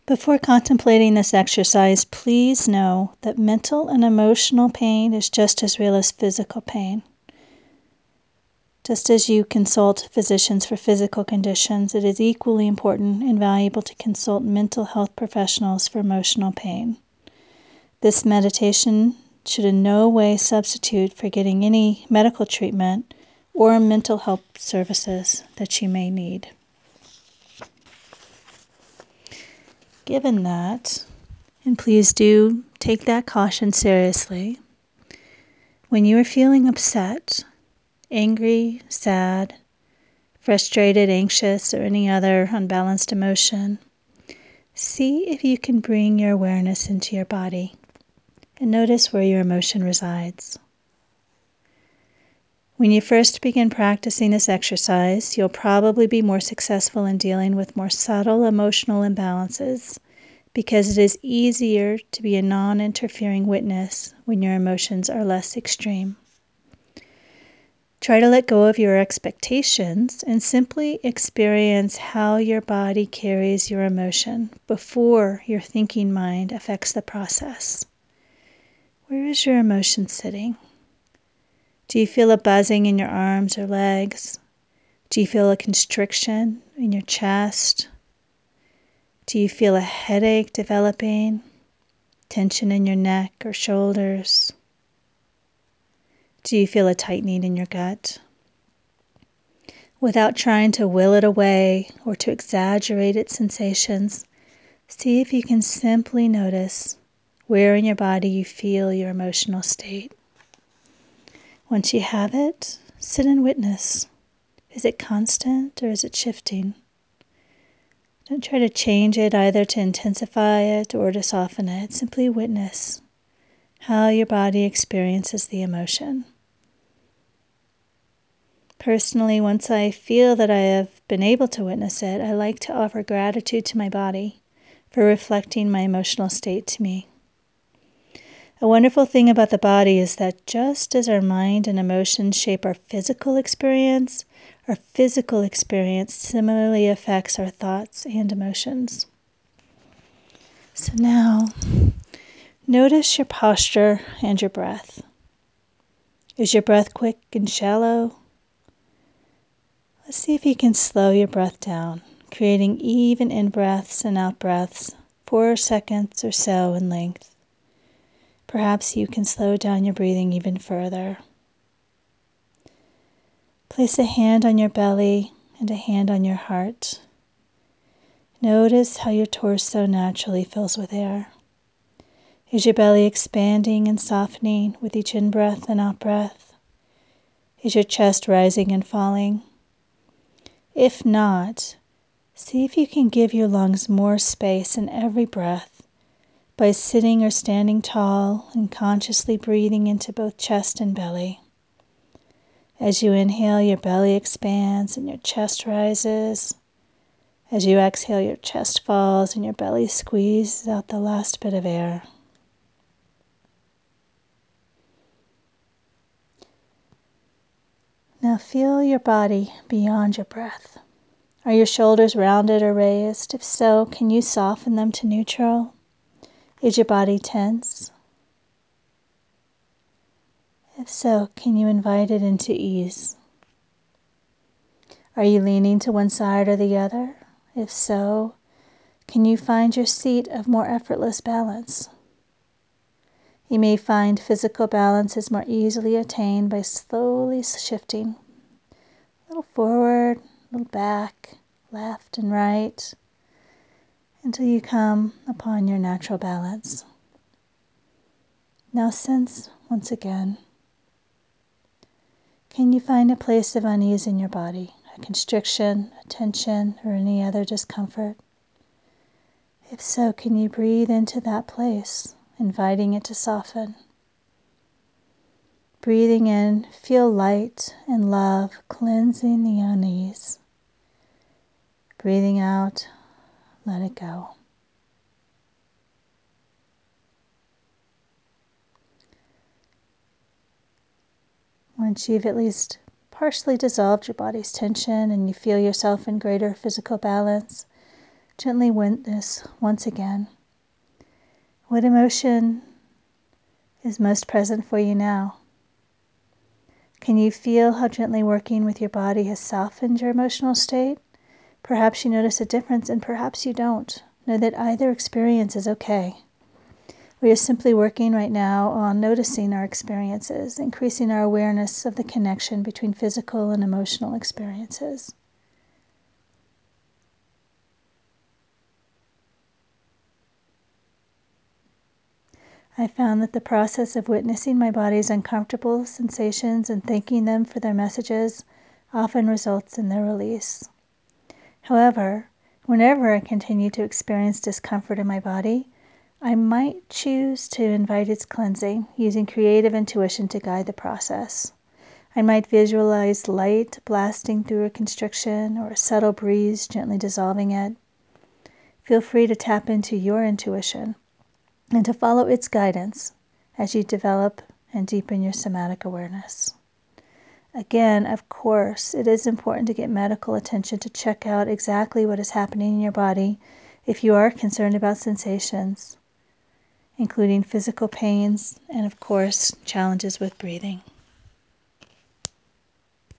Before contemplating this exercise, please know that mental and emotional pain is just as real as physical pain. Just as you consult physicians for physical conditions, it is equally important and valuable to consult mental health professionals for emotional pain. This meditation should in no way substitute for getting any medical treatment or mental health services that you may need. Given that, and please do take that caution seriously, when you are feeling upset, angry, sad, frustrated, anxious, or any other unbalanced emotion, see if you can bring your awareness into your body and notice where your emotion resides. When you first begin practicing this exercise, you'll probably be more successful in dealing with more subtle emotional imbalances because it is easier to be a non-interfering witness when your emotions are less extreme. Try to let go of your expectations and simply experience how your body carries your emotion before your thinking mind affects the process. Where is your emotion sitting? Do you feel a buzzing in your arms or legs? Do you feel a constriction in your chest? Do you feel a headache developing? Tension in your neck or shoulders? Do you feel a tightening in your gut? Without trying to will it away or to exaggerate its sensations, see if you can simply notice where in your body you feel your emotional state. Once you have it, sit and witness. Is it constant or is it shifting? Don't try to change it either to intensify it or to soften it. Simply witness how your body experiences the emotion. Personally, once I feel that I have been able to witness it, I like to offer gratitude to my body for reflecting my emotional state to me. A wonderful thing about the body is that just as our mind and emotions shape our physical experience similarly affects our thoughts and emotions. So now, notice your posture and your breath. Is your breath quick and shallow? Let's see if you can slow your breath down, creating even in-breaths and out-breaths, 4 seconds or so in length. Perhaps you can slow down your breathing even further. Place a hand on your belly and a hand on your heart. Notice how your torso naturally fills with air. Is your belly expanding and softening with each in-breath and out-breath? Is your chest rising and falling? If not, see if you can give your lungs more space in every breath by sitting or standing tall and consciously breathing into both chest and belly. As you inhale, your belly expands and your chest rises. As you exhale, your chest falls and your belly squeezes out the last bit of air. Now feel your body beyond your breath. Are your shoulders rounded or raised? If so, can you soften them to neutral? Is your body tense? If so, can you invite it into ease? Are you leaning to one side or the other? If so, can you find your seat of more effortless balance? You may find physical balance is more easily attained by slowly shifting a little forward, a little back, left and right, until you come upon your natural balance. Now sense once again. Can you find a place of unease in your body, a constriction, a tension, or any other discomfort? If so, can you breathe into that place, inviting it to soften? Breathing in, feel light and love cleansing the unease. Breathing out, let it go. Once you've at least partially dissolved your body's tension and you feel yourself in greater physical balance, gently witness once again. What emotion is most present for you now? Can you feel how gently working with your body has softened your emotional state? Perhaps you notice a difference, and perhaps you don't. Know that either experience is okay. We are simply working right now on noticing our experiences, increasing our awareness of the connection between physical and emotional experiences. I found that the process of witnessing my body's uncomfortable sensations and thanking them for their messages often results in their release. However, whenever I continue to experience discomfort in my body, I might choose to invite its cleansing, using creative intuition to guide the process. I might visualize light blasting through a constriction or a subtle breeze gently dissolving it. Feel free to tap into your intuition and to follow its guidance as you develop and deepen your somatic awareness. Again, of course, it is important to get medical attention to check out exactly what is happening in your body if you are concerned about sensations, including physical pains and, of course, challenges with breathing.